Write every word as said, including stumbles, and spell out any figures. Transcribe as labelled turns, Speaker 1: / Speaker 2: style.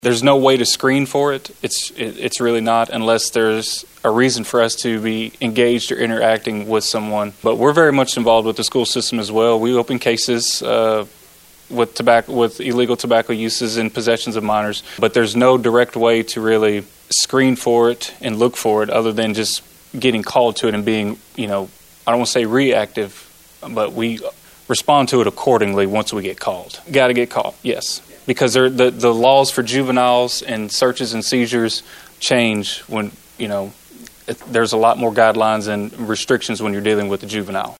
Speaker 1: There's no way to screen for it. It's it, it's really not, unless there's a reason for us to be engaged or interacting with someone. But we're very much involved with the school system as well. We open cases uh, with tobacco, with illegal tobacco uses and possessions of minors. But there's no direct way to really screen for it and look for it, other than just getting called to it and being, you know, I don't want to say reactive, but we respond to it accordingly once we get called. Got to get called, yes. Because the the laws for juveniles and searches and seizures change when, you know, it, there's a lot more guidelines and restrictions when you're dealing with the juvenile.